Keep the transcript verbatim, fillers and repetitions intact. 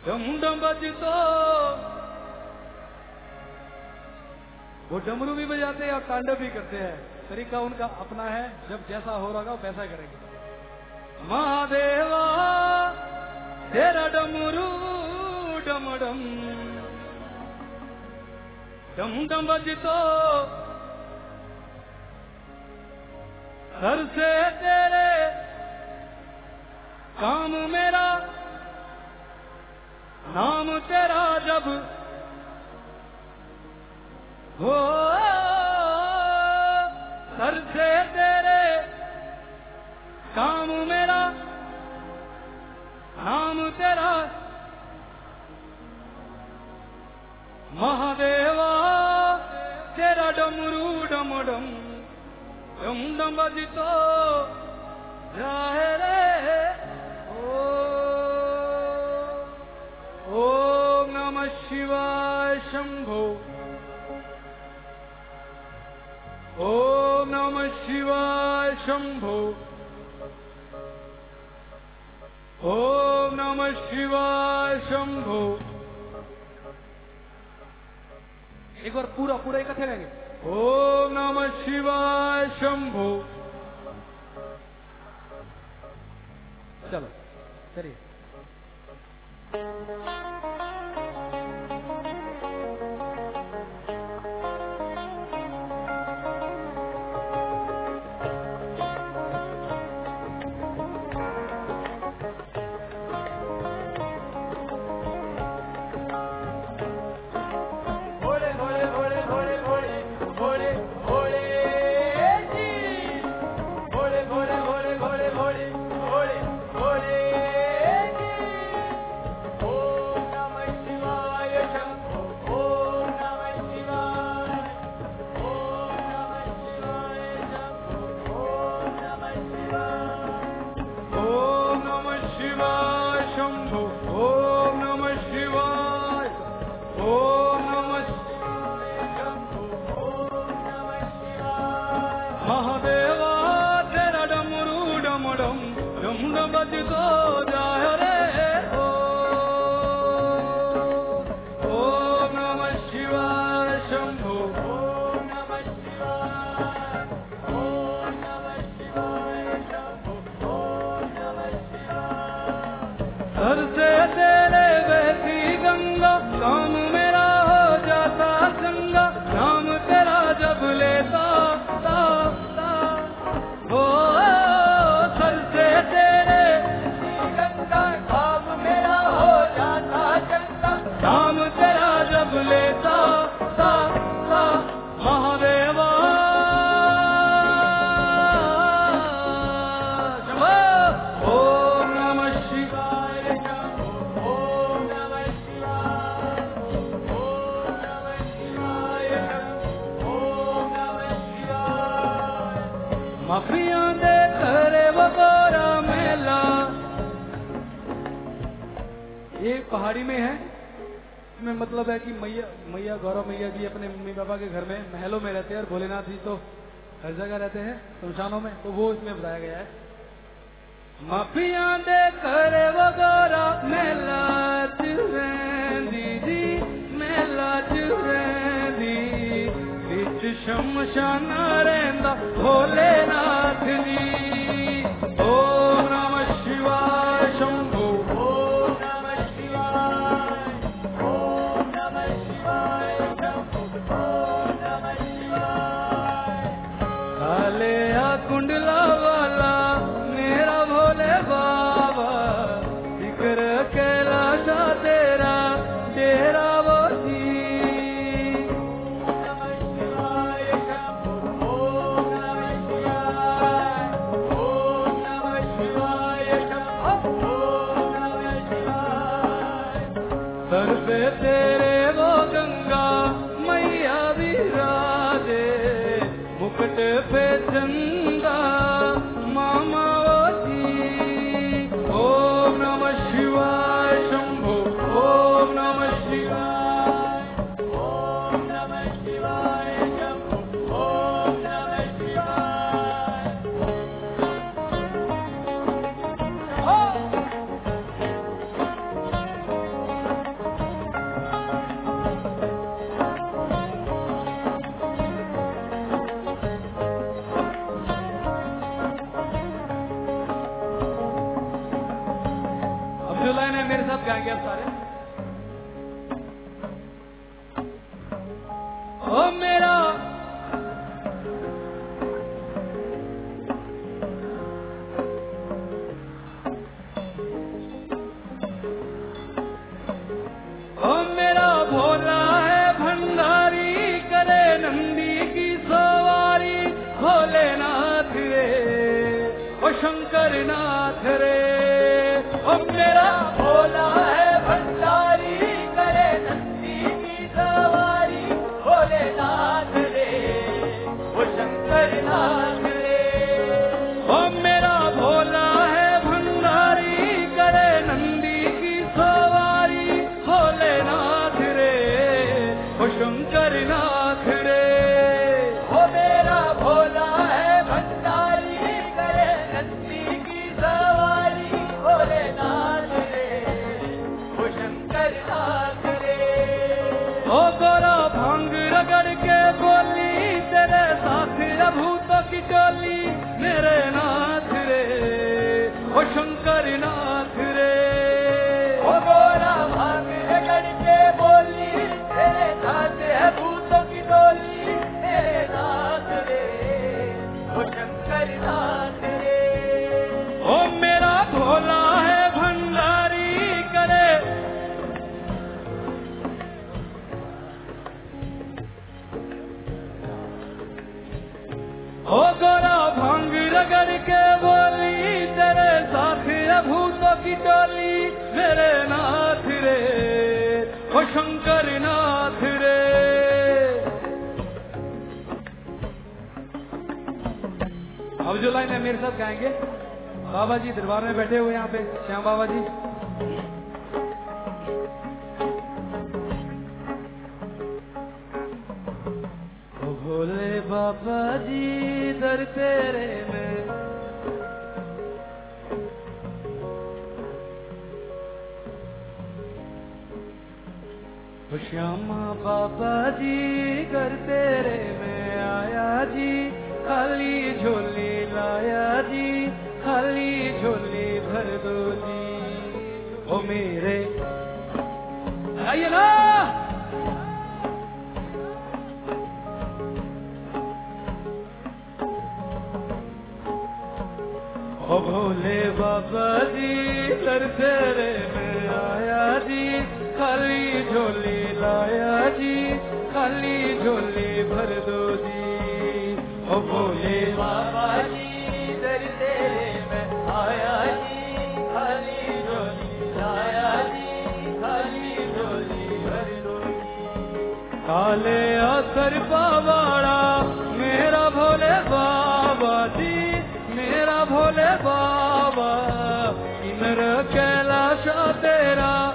डम डम बजतो, वो डमरू भी बजाते हैं और तांडव भी करते हैं। तरीका उनका अपना है, जब जैसा हो रहा हो वैसा करेंगे। महादेवा तेरा डमरू डम डम डम डम बजतो, सर से तेरे काम मेरा, नाम तेरा जब हो, सर से तेरे काम मेरा, नाम तेरा महादेवा तेरा डमरू डम डम डम डम बजतो जाए रे। ओम नमः शिवाय शंभो, ओम नमः शिवाय शंभो, ओम नमः शिवाय शंभो। एक बार पूरा पूरा इकट्ठे रहेंगे। ओम नमः शिवाय शंभो। चलो चलिए। पहाड़ी में है, इसमें मतलब है कि मैया मैया गौरव मैया जी अपने मम्मी पापा के घर में महलों में रहते हैं और भोलेनाथ जी तो हर जगह रहते हैं शमशानों में, तो वो इसमें बताया गया है। माफिया दे करे वो गौरा मेला चुरेंदी जी, मेला चुरेंदी बिच शमशान रहंदा भोलेनाथ जी। ओम नमः शिवाय शंभो, कुंडला वाला मेरा भोले बाबा, जिक्र कैलाशा तेरा तेरा वो जी। ओम नमः शिवाय शंभो, ओम नमः शिवाय, ओम नमः शिवाय शंभो, ओम नमः शिवाय। सर पे तेरे वो गंगा मैया विराजे, मुकुट पे चंदा मामा जी। ओम नमः शिवाय शंभो, ओम नमः शिवाय, ओम नमः शिवाय शंभो, ओम नमः शिवाय। गाएंगे अब सारे। ओ मेरा ओ मेरा भोला है भंडारी, करे नंदी की सवारी, भोलेनाथ रे ओ शंकर नाथ रे। ओ मेरा भोला है भंडारी, करे नंदी की सवारी, भोलेनाथ रे ओ शंकर नाथ रे। ओ मेरा भोला है भंडारी, करे नंदी की सवारी, भोलेनाथ रे ओ शंकर नाथ रे। ओ मेरा भोला है भंडारी, करे नंदी की सवारी, भोलेनाथ रे ओ शंकर नाथ रे। ओ गोरा भांग रगड़ के बोली, तेरे साथ भूतों की टोली, मेरे नाथ रे ओ शंकर नाथ रे। ओ गोरा भांग रगड़ के बोली, तेरे साथ है भूतों की टोली, मेरे नाथ रे ओ शंकर नाथ रे। ओ मेरा भोला है भंडारी, करे ओ गोरा भांग रगड़ के बोली, तेरे साथ भूतों की टोली, मेरे नाथ रे ओ शंकर नाथ रे। अब जो लाइन है मेरे साथ गाएंगे, बाबा जी दरबार में बैठे हुए यहाँ पे, श्याम बाबा जी। ओ भोले बाबा जी दर तेरे में, श्यामा बाबा जी घर तेरे में आया जी, खाली झोली लाया जी, खाली झोली भर दो जी। ओ मेरे आइए ना। ओ भोले बाबा जी घर तेरे में आया जी, खाली झोली लाया जी, खाली झोली भर दो जी। ओ भोले बाबा जी दर तेरे में आया जी, खाली झोली लाया जी, खाली झोली भर दो जी। काले असर पावाड़ा मेरा भोले बाबा जी, मेरा भोले बाबा, किन्नर कैलाश तेरा